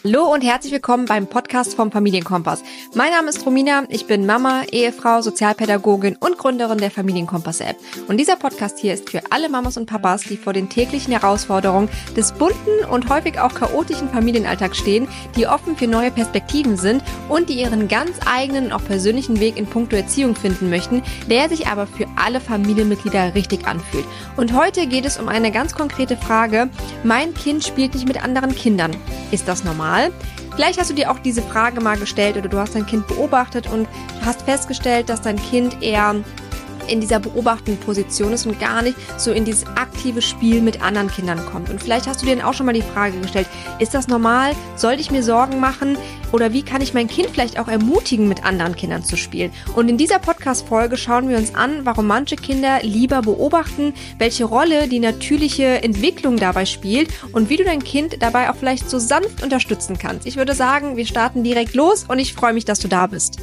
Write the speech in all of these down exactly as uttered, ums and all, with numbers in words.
Hallo und herzlich willkommen beim Podcast vom Familienkompass. Mein Name ist Romina, ich bin Mama, Ehefrau, Sozialpädagogin und Gründerin der Familienkompass-App. Und dieser Podcast hier ist für alle Mamas und Papas, die vor den täglichen Herausforderungen des bunten und häufig auch chaotischen Familienalltags stehen, die offen für neue Perspektiven sind und die ihren ganz eigenen und auch persönlichen Weg in puncto Erziehung finden möchten, der sich aber für alle Familienmitglieder richtig anfühlt. Und heute geht es um eine ganz konkrete Frage: Mein Kind spielt nicht mit anderen Kindern. Ist das normal? Vielleicht hast du dir auch diese Frage mal gestellt oder du hast dein Kind beobachtet und hast festgestellt, dass dein Kind eher in dieser beobachtenden Position ist und gar nicht so in dieses aktive Spiel mit anderen Kindern kommt. Und vielleicht hast du dir dann auch schon mal die Frage gestellt: Ist das normal? Sollte ich mir Sorgen machen? Oder wie kann ich mein Kind vielleicht auch ermutigen, mit anderen Kindern zu spielen? Und in dieser Podcast-Folge schauen wir uns an, warum manche Kinder lieber beobachten, welche Rolle die natürliche Entwicklung dabei spielt und wie du dein Kind dabei auch vielleicht so sanft unterstützen kannst. Ich würde sagen, wir starten direkt los und ich freue mich, dass du da bist.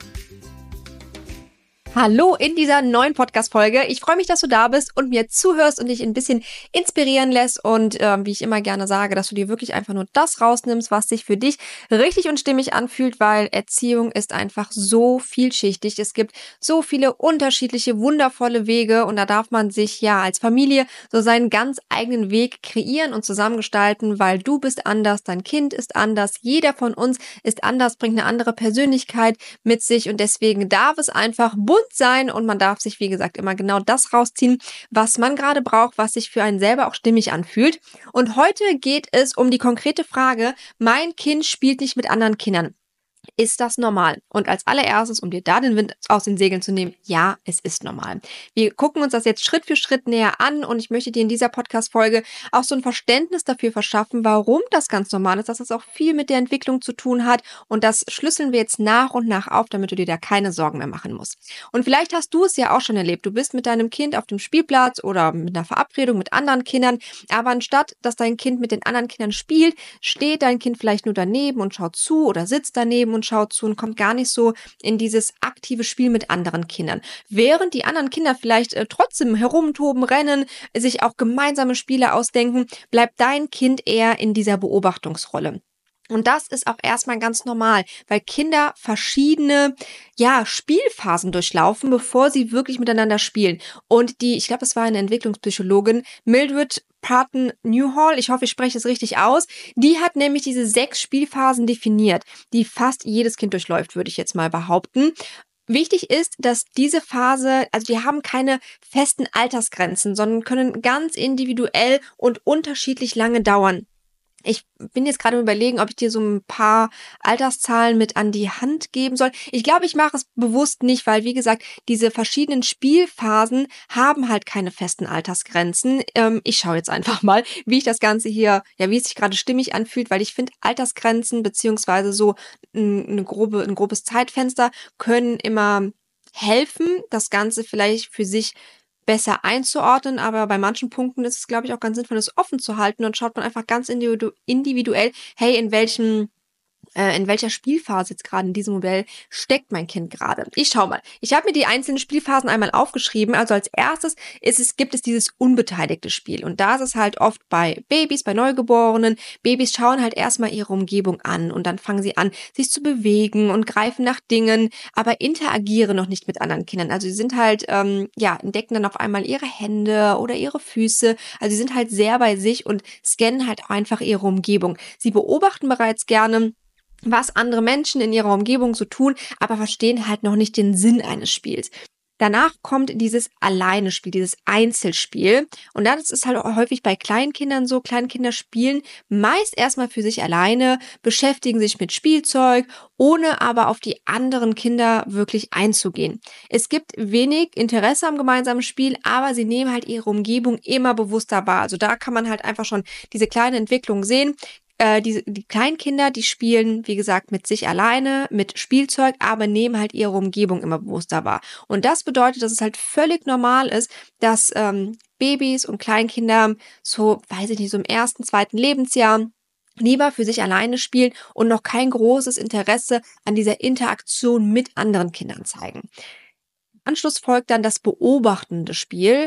Hallo in dieser neuen Podcast-Folge. Ich freue mich, dass du da bist und mir zuhörst und dich ein bisschen inspirieren lässt und äh, wie ich immer gerne sage, dass du dir wirklich einfach nur das rausnimmst, was sich für dich richtig und stimmig anfühlt, weil Erziehung ist einfach so vielschichtig. Es gibt so viele unterschiedliche, wundervolle Wege und da darf man sich ja als Familie so seinen ganz eigenen Weg kreieren und zusammengestalten, weil du bist anders, dein Kind ist anders, jeder von uns ist anders, bringt eine andere Persönlichkeit mit sich und deswegen darf es einfach bunt sein und man darf sich, wie gesagt, immer genau das rausziehen, was man gerade braucht, was sich für einen selber auch stimmig anfühlt. Und heute geht es um die konkrete Frage: Mein Kind spielt nicht mit anderen Kindern. Ist das normal? Und als allererstes, um dir da den Wind aus den Segeln zu nehmen: Ja, es ist normal. Wir gucken uns das jetzt Schritt für Schritt näher an und ich möchte dir in dieser Podcast-Folge auch so ein Verständnis dafür verschaffen, warum das ganz normal ist, dass das auch viel mit der Entwicklung zu tun hat und das schlüsseln wir jetzt nach und nach auf, damit du dir da keine Sorgen mehr machen musst. Und vielleicht hast du es ja auch schon erlebt. Du bist mit deinem Kind auf dem Spielplatz oder mit einer Verabredung mit anderen Kindern, aber anstatt, dass dein Kind mit den anderen Kindern spielt, steht dein Kind vielleicht nur daneben und schaut zu oder sitzt daneben und schaut zu und kommt gar nicht so in dieses aktive Spiel mit anderen Kindern. Während die anderen Kinder vielleicht äh, trotzdem herumtoben, rennen, sich auch gemeinsame Spiele ausdenken, bleibt dein Kind eher in dieser Beobachtungsrolle. Und das ist auch erstmal ganz normal, weil Kinder verschiedene, ja, Spielphasen durchlaufen, bevor sie wirklich miteinander spielen. Und die, ich glaube, das war eine Entwicklungspsychologin, Mildred Parton Newhall, ich hoffe, ich spreche es richtig aus, die hat nämlich diese sechs Spielphasen definiert, die fast jedes Kind durchläuft, würde ich jetzt mal behaupten. Wichtig ist, dass diese Phase, also die haben keine festen Altersgrenzen, sondern können ganz individuell und unterschiedlich lange dauern. Ich bin jetzt gerade überlegen, ob ich dir so ein paar Alterszahlen mit an die Hand geben soll. Ich glaube, ich mache es bewusst nicht, weil, wie gesagt, diese verschiedenen Spielphasen haben halt keine festen Altersgrenzen. Ähm, ich schaue jetzt einfach mal, wie ich das Ganze hier, ja, wie es sich gerade stimmig anfühlt, weil ich finde, Altersgrenzen beziehungsweise so eine grobe, ein grobes Zeitfenster können immer helfen, das Ganze vielleicht für sich besser einzuordnen, aber bei manchen Punkten ist es, glaube ich, auch ganz sinnvoll, das offen zu halten und schaut man einfach ganz individu- individuell, hey, in welchem äh, in welcher Spielphase jetzt gerade in diesem Modell steckt mein Kind gerade. Ich schau mal. Ich habe mir die einzelnen Spielphasen einmal aufgeschrieben. Also als erstes ist es, gibt es dieses unbeteiligte Spiel. Und da ist es halt oft bei Babys, bei Neugeborenen. Babys schauen halt erstmal ihre Umgebung an und dann fangen sie an, sich zu bewegen und greifen nach Dingen, aber interagieren noch nicht mit anderen Kindern. Also sie sind halt, ähm, ja, entdecken dann auf einmal ihre Hände oder ihre Füße. Also sie sind halt sehr bei sich und scannen halt einfach ihre Umgebung. Sie beobachten bereits gerne, was andere Menschen in ihrer Umgebung so tun, aber verstehen halt noch nicht den Sinn eines Spiels. Danach kommt dieses Alleine-Spiel, dieses Einzelspiel. Und das ist halt auch häufig bei Kleinkindern so. Kleinkinder spielen meist erstmal für sich alleine, beschäftigen sich mit Spielzeug, ohne aber auf die anderen Kinder wirklich einzugehen. Es gibt wenig Interesse am gemeinsamen Spiel, aber sie nehmen halt ihre Umgebung immer bewusster wahr. Also da kann man halt einfach schon diese kleine Entwicklung sehen. Äh, die, die Kleinkinder, die spielen, wie gesagt, mit sich alleine, mit Spielzeug, aber nehmen halt ihre Umgebung immer bewusster wahr. Und das bedeutet, dass es halt völlig normal ist, dass ähm, Babys und Kleinkinder so, weiß ich nicht, so im ersten, zweiten Lebensjahr lieber für sich alleine spielen und noch kein großes Interesse an dieser Interaktion mit anderen Kindern zeigen. Im Anschluss folgt dann das beobachtende Spiel.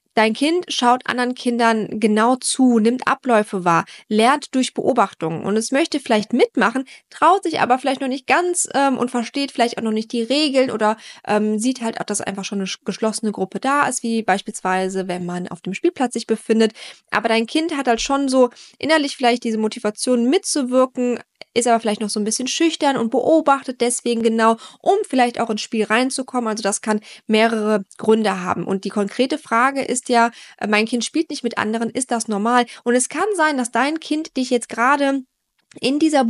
Dein Kind schaut anderen Kindern genau zu, nimmt Abläufe wahr, lernt durch Beobachtungen und es möchte vielleicht mitmachen, traut sich aber vielleicht noch nicht ganz ähm, und versteht vielleicht auch noch nicht die Regeln oder ähm, sieht halt auch, dass einfach schon eine sch- geschlossene Gruppe da ist, wie beispielsweise, wenn man auf dem Spielplatz sich befindet. Aber dein Kind hat halt schon so innerlich vielleicht diese Motivation mitzuwirken, ist aber vielleicht noch so ein bisschen schüchtern und beobachtet deswegen genau, um vielleicht auch ins Spiel reinzukommen. Also das kann mehrere Gründe haben. Und die konkrete Frage ist ja, äh, mein Kind spielt nicht mit anderen, ist das normal? Und es kann sein, dass dein Kind dich jetzt gerade in dieser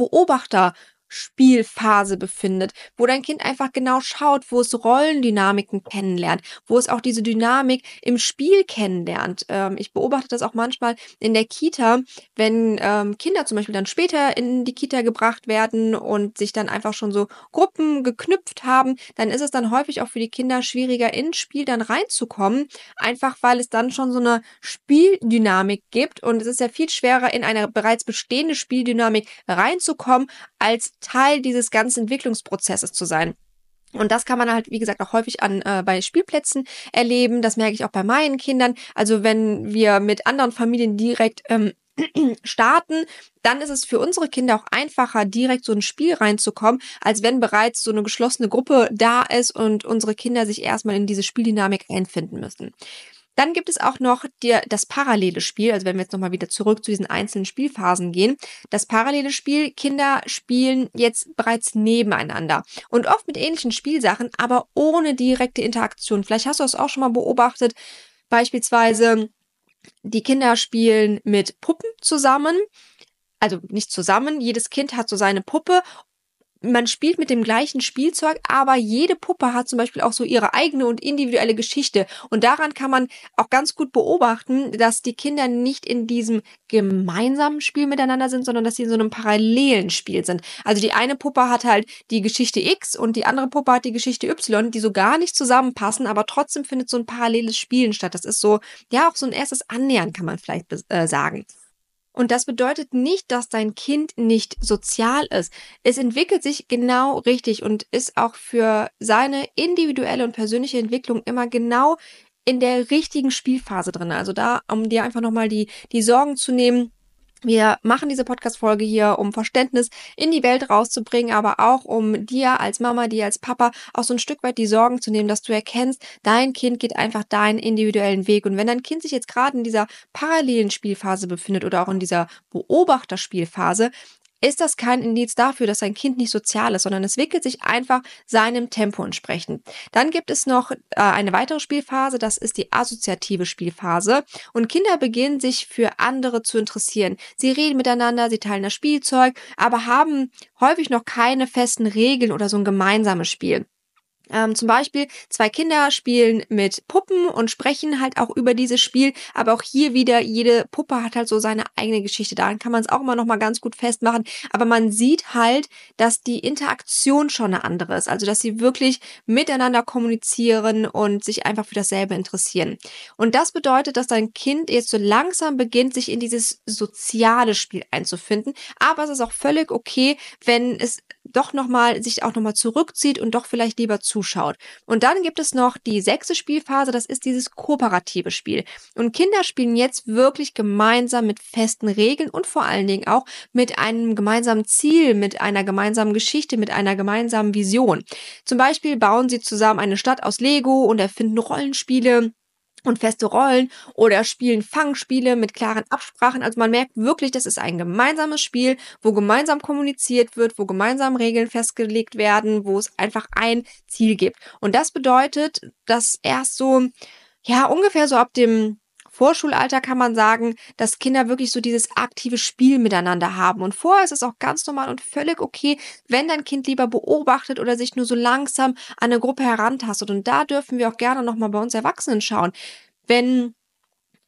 Beobachterspielphase befindet, wo dein Kind einfach genau schaut, wo es Rollendynamiken kennenlernt, wo es auch diese Dynamik im Spiel kennenlernt. Ähm, ich beobachte das auch manchmal in der Kita, wenn ähm, Kinder zum Beispiel dann später in die Kita gebracht werden und sich dann einfach schon so Gruppen geknüpft haben, dann ist es dann häufig auch für die Kinder schwieriger, ins Spiel dann reinzukommen, einfach weil es dann schon so eine Spieldynamik gibt und es ist ja viel schwerer, in eine bereits bestehende Spieldynamik reinzukommen, als Teil dieses ganzen Entwicklungsprozesses zu sein. Und das kann man halt, wie gesagt, auch häufig an äh, bei Spielplätzen erleben. Das merke ich auch bei meinen Kindern. Also wenn wir mit anderen Familien direkt ähm, starten, dann ist es für unsere Kinder auch einfacher, direkt so ein Spiel reinzukommen, als wenn bereits so eine geschlossene Gruppe da ist und unsere Kinder sich erstmal in diese Spieldynamik einfinden müssen. Dann gibt es auch noch dir das parallele Spiel, also wenn wir jetzt nochmal wieder zurück zu diesen einzelnen Spielphasen gehen. Das parallele Spiel, Kinder spielen jetzt bereits nebeneinander und oft mit ähnlichen Spielsachen, aber ohne direkte Interaktion. Vielleicht hast du das auch schon mal beobachtet, beispielsweise die Kinder spielen mit Puppen zusammen, also nicht zusammen, jedes Kind hat so seine Puppe. Man spielt mit dem gleichen Spielzeug, aber jede Puppe hat zum Beispiel auch so ihre eigene und individuelle Geschichte. Und daran kann man auch ganz gut beobachten, dass die Kinder nicht in diesem gemeinsamen Spiel miteinander sind, sondern dass sie in so einem parallelen Spiel sind. Also die eine Puppe hat halt die Geschichte X und die andere Puppe hat die Geschichte Y, die so gar nicht zusammenpassen, aber trotzdem findet so ein paralleles Spielen statt. Das ist so, ja, auch so ein erstes Annähern, kann man vielleicht äh, sagen. Und das bedeutet nicht, dass dein Kind nicht sozial ist. Es entwickelt sich genau richtig und ist auch für seine individuelle und persönliche Entwicklung immer genau in der richtigen Spielphase drin. Also da, um dir einfach nochmal die, die Sorgen zu nehmen. Wir machen diese Podcast-Folge hier, um Verständnis in die Welt rauszubringen, aber auch um dir als Mama, dir als Papa auch so ein Stück weit die Sorgen zu nehmen, dass du erkennst, dein Kind geht einfach deinen individuellen Weg. Und wenn dein Kind sich jetzt gerade in dieser parallelen Spielphase befindet oder auch in dieser Beobachterspielphase, ist das kein Indiz dafür, dass dein Kind nicht sozial ist, sondern es wickelt sich einfach seinem Tempo entsprechend. Dann gibt es noch äh, eine weitere Spielphase, das ist die assoziative Spielphase. Und Kinder beginnen sich für andere zu interessieren. Sie reden miteinander, sie teilen das Spielzeug, aber haben häufig noch keine festen Regeln oder so ein gemeinsames Spiel. Ähm, zum Beispiel, zwei Kinder spielen mit Puppen und sprechen halt auch über dieses Spiel, aber auch hier wieder, jede Puppe hat halt so seine eigene Geschichte. Daran kann man es auch immer noch mal ganz gut festmachen, aber man sieht halt, dass die Interaktion schon eine andere ist, also dass sie wirklich miteinander kommunizieren und sich einfach für dasselbe interessieren. Und das bedeutet, dass dein Kind jetzt so langsam beginnt, sich in dieses soziale Spiel einzufinden, aber es ist auch völlig okay, wenn es doch nochmal, sich auch nochmal zurückzieht und doch vielleicht lieber zuschaut. Und dann gibt es noch die sechste Spielphase, das ist dieses kooperative Spiel. Und Kinder spielen jetzt wirklich gemeinsam mit festen Regeln und vor allen Dingen auch mit einem gemeinsamen Ziel, mit einer gemeinsamen Geschichte, mit einer gemeinsamen Vision. Zum Beispiel bauen sie zusammen eine Stadt aus Lego und erfinden Rollenspiele und feste Rollen oder spielen Fangspiele mit klaren Absprachen. Also man merkt wirklich, das ist ein gemeinsames Spiel, wo gemeinsam kommuniziert wird, wo gemeinsam Regeln festgelegt werden, wo es einfach ein Ziel gibt. Und das bedeutet, dass erst so, ja, ungefähr so ab dem Vorschulalter kann man sagen, dass Kinder wirklich so dieses aktive Spiel miteinander haben. Und vorher ist es auch ganz normal und völlig okay, wenn dein Kind lieber beobachtet oder sich nur so langsam an eine Gruppe herantastet. Und da dürfen wir auch gerne nochmal bei uns Erwachsenen schauen. Wenn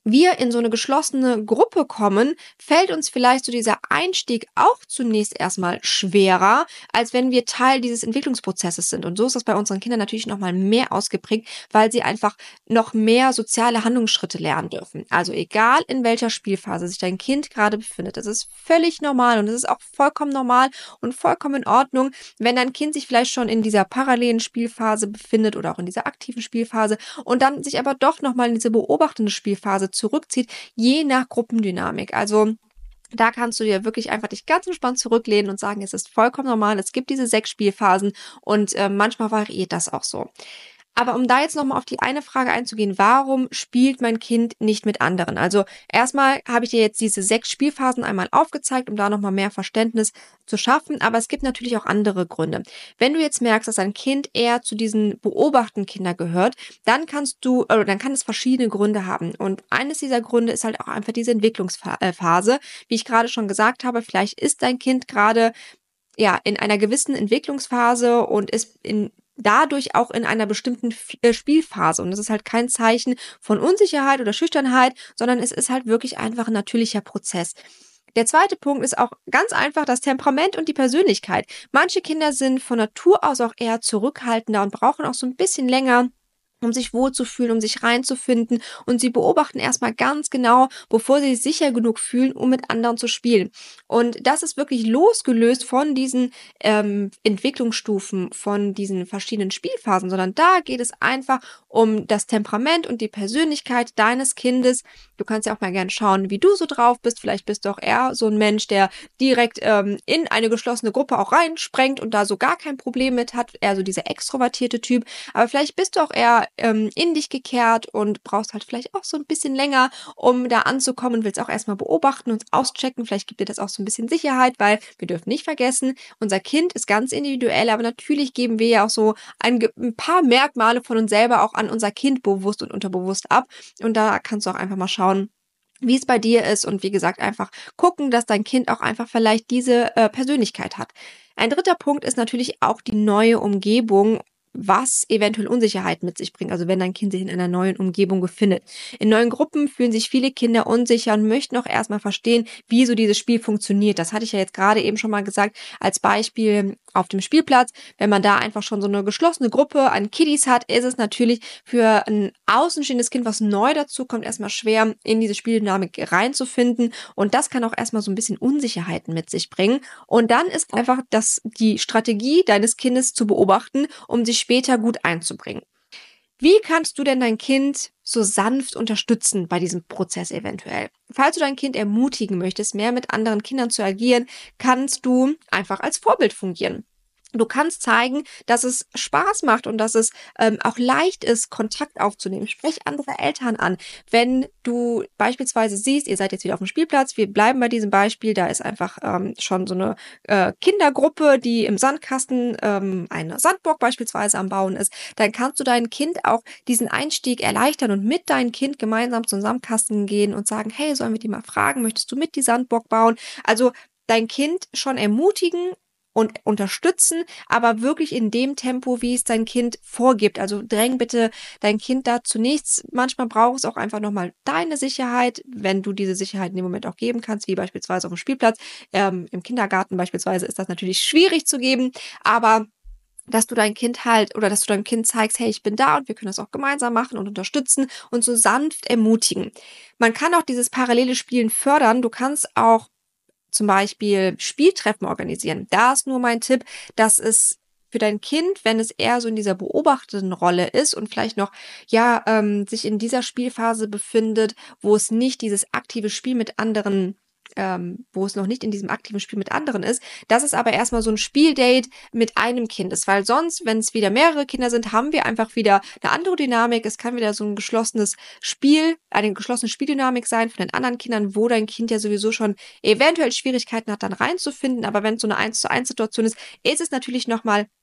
wir in so eine geschlossene Gruppe kommen, fällt uns vielleicht so dieser Einstieg auch zunächst erstmal schwerer, als wenn wir Teil dieses Entwicklungsprozesses sind. Und so ist das bei unseren Kindern natürlich noch mal mehr ausgeprägt, weil sie einfach noch mehr soziale Handlungsschritte lernen dürfen. Also egal in welcher Spielphase sich dein Kind gerade befindet, das ist völlig normal und es ist auch vollkommen normal und vollkommen in Ordnung, wenn dein Kind sich vielleicht schon in dieser parallelen Spielphase befindet oder auch in dieser aktiven Spielphase und dann sich aber doch noch mal in diese beobachtende Spielphase zurückzieht, je nach Gruppendynamik. Also da kannst du dir wirklich einfach dich ganz entspannt zurücklehnen und sagen, es ist vollkommen normal, es gibt diese sechs Spielphasen und äh, manchmal variiert das auch so. Aber um da jetzt nochmal auf die eine Frage einzugehen, warum spielt mein Kind nicht mit anderen? Also erstmal habe ich dir jetzt diese sechs Spielphasen einmal aufgezeigt, um da nochmal mehr Verständnis zu schaffen. Aber es gibt natürlich auch andere Gründe. Wenn du jetzt merkst, dass ein Kind eher zu diesen beobachtenden Kindern gehört, dann kannst du, oder dann kann es verschiedene Gründe haben. Und eines dieser Gründe ist halt auch einfach diese Entwicklungsphase. Wie ich gerade schon gesagt habe, vielleicht ist dein Kind gerade ja in einer gewissen Entwicklungsphase und ist in dadurch auch in einer bestimmten Spielphase. Und das ist halt kein Zeichen von Unsicherheit oder Schüchternheit, sondern es ist halt wirklich einfach ein natürlicher Prozess. Der zweite Punkt ist auch ganz einfach das Temperament und die Persönlichkeit. Manche Kinder sind von Natur aus auch eher zurückhaltender und brauchen auch so ein bisschen länger, um sich wohlzufühlen, um sich reinzufinden. Und sie beobachten erstmal ganz genau, bevor sie sich sicher genug fühlen, um mit anderen zu spielen. Und das ist wirklich losgelöst von diesen ähm, Entwicklungsstufen, von diesen verschiedenen Spielphasen, sondern da geht es einfach um das Temperament und die Persönlichkeit deines Kindes. Du kannst ja auch mal gerne schauen, wie du so drauf bist. Vielleicht bist du auch eher so ein Mensch, der direkt ähm, in eine geschlossene Gruppe auch reinsprengt und da so gar kein Problem mit hat. Eher so dieser extrovertierte Typ. Aber vielleicht bist du auch eher ähm, in dich gekehrt und brauchst halt vielleicht auch so ein bisschen länger, um da anzukommen und willst auch erstmal beobachten und auschecken. Vielleicht gibt dir das auch so ein bisschen Sicherheit, weil wir dürfen nicht vergessen, unser Kind ist ganz individuell, aber natürlich geben wir ja auch so ein, ein paar Merkmale von uns selber auch an unser Kind bewusst und unterbewusst ab. Und da kannst du auch einfach mal schauen, wie es bei dir ist und wie gesagt einfach gucken, dass dein Kind auch einfach vielleicht diese äh, Persönlichkeit hat. Ein dritter Punkt ist natürlich auch die neue Umgebung, was eventuell Unsicherheit mit sich bringt, also wenn dein Kind sich in einer neuen Umgebung befindet. In neuen Gruppen fühlen sich viele Kinder unsicher und möchten auch erstmal verstehen, wie so dieses Spiel funktioniert. Das hatte ich ja jetzt gerade eben schon mal gesagt, als Beispiel auf dem Spielplatz. Wenn man da einfach schon so eine geschlossene Gruppe an Kiddies hat, ist es natürlich für ein außenstehendes Kind, was neu dazu kommt, erstmal schwer, in diese Spieldynamik reinzufinden. Und das kann auch erstmal so ein bisschen Unsicherheiten mit sich bringen. Und dann ist einfach das, die Strategie deines Kindes zu beobachten, um sich später gut einzubringen. Wie kannst du denn dein Kind so sanft unterstützen bei diesem Prozess eventuell? Falls du dein Kind ermutigen möchtest, mehr mit anderen Kindern zu agieren, kannst du einfach als Vorbild fungieren. Du kannst zeigen, dass es Spaß macht und dass es ähm, auch leicht ist, Kontakt aufzunehmen. Sprech andere Eltern an. Wenn du beispielsweise siehst, ihr seid jetzt wieder auf dem Spielplatz, wir bleiben bei diesem Beispiel, da ist einfach ähm, schon so eine äh, Kindergruppe, die im Sandkasten ähm, eine Sandburg beispielsweise am Bauen ist, dann kannst du dein Kind auch diesen Einstieg erleichtern und mit deinem Kind gemeinsam zum Sandkasten gehen und sagen, hey, sollen wir die mal fragen, möchtest du mit die Sandburg bauen? Also dein Kind schon ermutigen und unterstützen, aber wirklich in dem Tempo, wie es dein Kind vorgibt. Also dräng bitte dein Kind da zunächst. Manchmal braucht es auch einfach nochmal deine Sicherheit, wenn du diese Sicherheit in dem Moment auch geben kannst, wie beispielsweise auf dem Spielplatz. Ähm, im Kindergarten beispielsweise ist das natürlich schwierig zu geben, aber dass du dein Kind halt oder dass du deinem Kind zeigst, hey, ich bin da und wir können das auch gemeinsam machen und unterstützen und so sanft ermutigen. Man kann auch dieses parallele Spielen fördern. Du kannst auch zum Beispiel Spieltreffen organisieren. Da ist nur mein Tipp, dass es für dein Kind, wenn es eher so in dieser beobachtenden Rolle ist und vielleicht noch ja ähm, sich in dieser Spielphase befindet, wo es nicht dieses aktive Spiel mit anderen ähm, wo es noch nicht in diesem aktiven Spiel mit anderen ist, dass es aber erstmal so ein Spieldate mit einem Kind ist, weil sonst, wenn es wieder mehrere Kinder sind, haben wir einfach wieder eine andere Dynamik, es kann wieder so ein geschlossenes Spiel, eine geschlossene Spieldynamik sein von den anderen Kindern, wo dein Kind ja sowieso schon eventuell Schwierigkeiten hat, dann reinzufinden, aber wenn es so eine eins zu eins Situation ist, ist es natürlich nochmal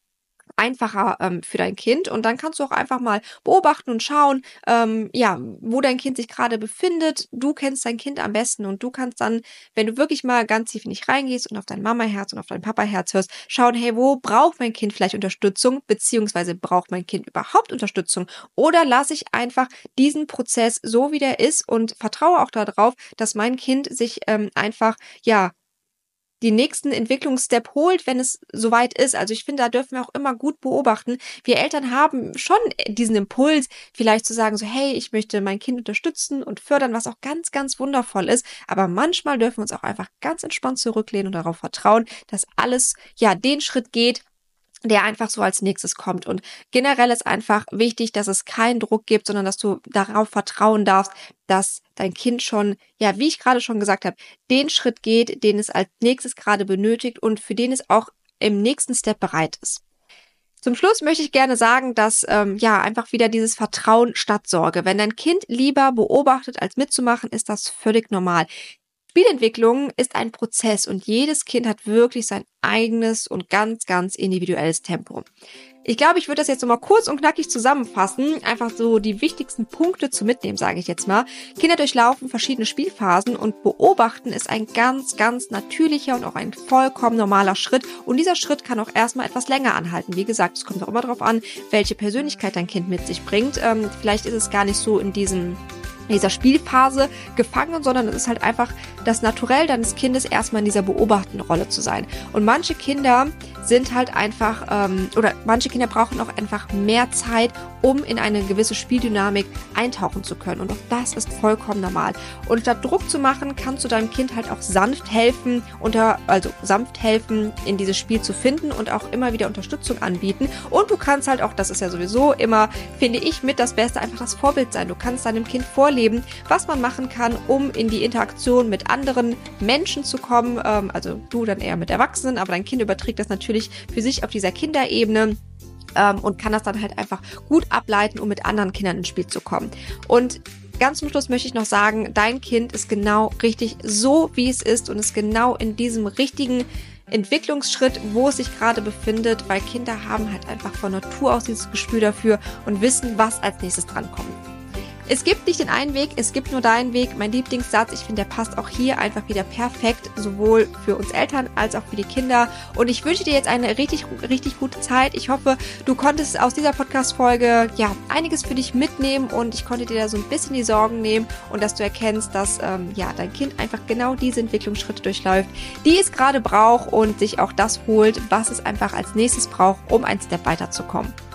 einfacher ähm, für dein Kind. Und dann kannst du auch einfach mal beobachten und schauen, ähm, ja, wo dein Kind sich gerade befindet. Du kennst dein Kind am besten und du kannst dann, wenn du wirklich mal ganz tief in dich reingehst und auf dein Mama-Herz und auf dein Papa-Herz hörst, schauen, hey, wo braucht mein Kind vielleicht Unterstützung, beziehungsweise braucht mein Kind überhaupt Unterstützung? Oder lasse ich einfach diesen Prozess so, wie der ist und vertraue auch darauf, dass mein Kind sich ähm, einfach, ja, die nächsten Entwicklungsstep holt, wenn es soweit ist. Also ich finde, da dürfen wir auch immer gut beobachten. Wir Eltern haben schon diesen Impuls, vielleicht zu sagen so, hey, ich möchte mein Kind unterstützen und fördern, was auch ganz, ganz wundervoll ist. Aber manchmal dürfen wir uns auch einfach ganz entspannt zurücklehnen und darauf vertrauen, dass alles, ja, den Schritt geht, der einfach so als nächstes kommt. Und generell ist einfach wichtig, dass es keinen Druck gibt, sondern dass du darauf vertrauen darfst, dass dein Kind schon, ja, wie ich gerade schon gesagt habe, den Schritt geht, den es als nächstes gerade benötigt und für den es auch im nächsten Step bereit ist. Zum Schluss möchte ich gerne sagen, dass ähm, ja einfach wieder dieses Vertrauen statt Sorge. Wenn dein Kind lieber beobachtet, als mitzumachen, ist das völlig normal. Spielentwicklung ist ein Prozess und jedes Kind hat wirklich sein eigenes und ganz, ganz individuelles Tempo. Ich glaube, ich würde das jetzt nochmal kurz und knackig zusammenfassen. Einfach so die wichtigsten Punkte zu mitnehmen, sage ich jetzt mal. Kinder durchlaufen verschiedene Spielphasen und beobachten ist ein ganz, ganz natürlicher und auch ein vollkommen normaler Schritt. Und dieser Schritt kann auch erstmal etwas länger anhalten. Wie gesagt, es kommt auch immer darauf an, welche Persönlichkeit dein Kind mit sich bringt. Ähm, vielleicht ist es gar nicht so in diesem in dieser Spielphase gefangen, sondern es ist halt einfach das Naturell deines Kindes, erstmal in dieser beobachtenden Rolle zu sein. Und manche Kinder sind halt einfach, ähm, oder manche Kinder brauchen auch einfach mehr Zeit, um in eine gewisse Spieldynamik eintauchen zu können. Und auch das ist vollkommen normal. Und statt Druck zu machen, kannst du deinem Kind halt auch sanft helfen, unter, also sanft helfen, in dieses Spiel zu finden und auch immer wieder Unterstützung anbieten. Und du kannst halt auch, das ist ja sowieso immer, finde ich, mit das Beste, einfach das Vorbild sein. Du kannst deinem Kind vorleben, was man machen kann, um in die Interaktion mit anderen Menschen zu kommen. Ähm, also du dann eher mit Erwachsenen, aber dein Kind überträgt das natürlich für sich auf dieser Kinderebene. Ähm, und kann das dann halt einfach gut ableiten, um mit anderen Kindern ins Spiel zu kommen. Und ganz zum Schluss möchte ich noch sagen, dein Kind ist genau richtig so, wie es ist und ist genau in diesem richtigen Entwicklungsschritt, wo es sich gerade befindet, weil Kinder haben halt einfach von Natur aus dieses Gespür dafür und wissen, was als nächstes drankommt. Es gibt nicht den einen Weg, es gibt nur deinen Weg. Mein Lieblingssatz, ich finde, der passt auch hier einfach wieder perfekt, sowohl für uns Eltern als auch für die Kinder. Und ich wünsche dir jetzt eine richtig, richtig gute Zeit. Ich hoffe, du konntest aus dieser Podcast-Folge ja einiges für dich mitnehmen und ich konnte dir da so ein bisschen die Sorgen nehmen und dass du erkennst, dass ähm, ja dein Kind einfach genau diese Entwicklungsschritte durchläuft, die es gerade braucht und sich auch das holt, was es einfach als nächstes braucht, um einen Step weiterzukommen.